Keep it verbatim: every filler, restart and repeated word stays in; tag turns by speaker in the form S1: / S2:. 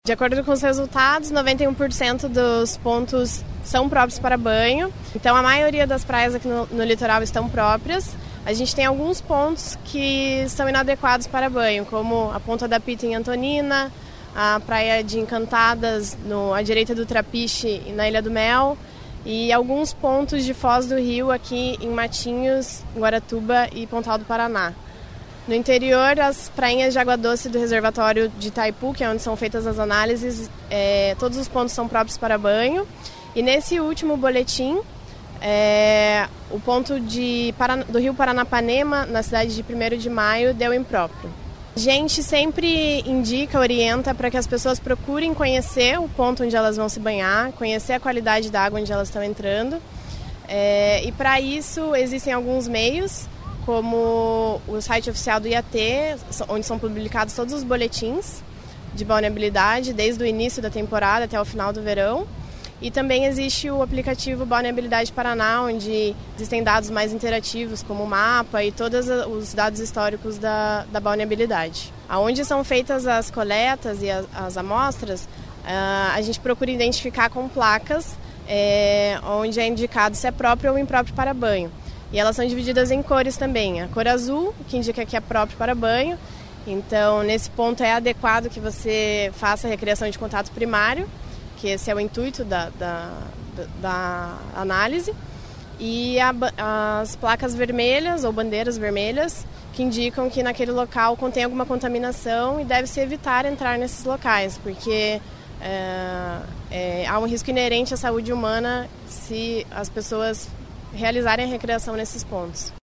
S1: De acordo com os resultados, noventa e um por cento dos pontos são próprios para banho. Então, a maioria das praias aqui no, no litoral estão próprias. A gente tem alguns pontos que são inadequados para banho, como a Ponta da Pita em Antonina, a Praia de Encantadas no, à direita do Trapiche na Ilha do Mel e alguns pontos de Foz do Rio aqui em Matinhos, Guaratuba e Pontal do Paraná. No interior, as prainhas de água doce do reservatório de Itaipu, que é onde são feitas as análises, é, todos os pontos são próprios para banho. E nesse último boletim, é, o ponto de, do Rio Paranapanema, na cidade de primeiro de maio, deu impróprio. A gente sempre indica, orienta para que as pessoas procurem conhecer o ponto onde elas vão se banhar, conhecer a qualidade da água onde elas estão entrando. É, e para isso existem alguns meios, como o site oficial do I A T, onde são publicados todos os boletins de balneabilidade, desde o início da temporada até o final do verão. E também existe o aplicativo Balneabilidade Paraná, onde existem dados mais interativos, como o mapa e todos os dados históricos da, da balneabilidade. Onde são feitas as coletas e as, as amostras, a gente procura identificar com placas, é, onde é indicado se é próprio ou impróprio para banho. E elas são divididas em cores também. A cor azul, que indica que é próprio para banho. Então, nesse ponto é adequado que você faça a recriação de contato primário, que esse é o intuito da, da, da análise. E a, as placas vermelhas ou bandeiras vermelhas, que indicam que naquele local contém alguma contaminação e deve-se evitar entrar nesses locais, porque é, é, há um risco inerente à saúde humana se as pessoas realizarem a recreação nesses pontos.